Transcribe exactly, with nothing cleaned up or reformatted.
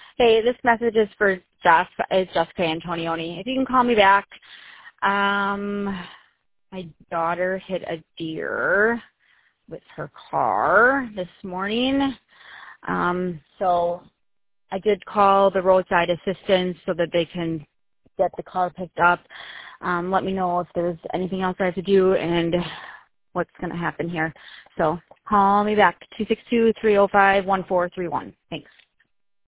Hey, this message is for Jess. It's Jessica Antonioni. If you can call me back. Um, my daughter hit a deer with her car this morning. Um, so I did call the roadside assistance so that they can get the car picked up. Um, let me know if there's anything else I have to do and what's going to happen here. So call me back, two six two, three oh five, one four three one. Thanks.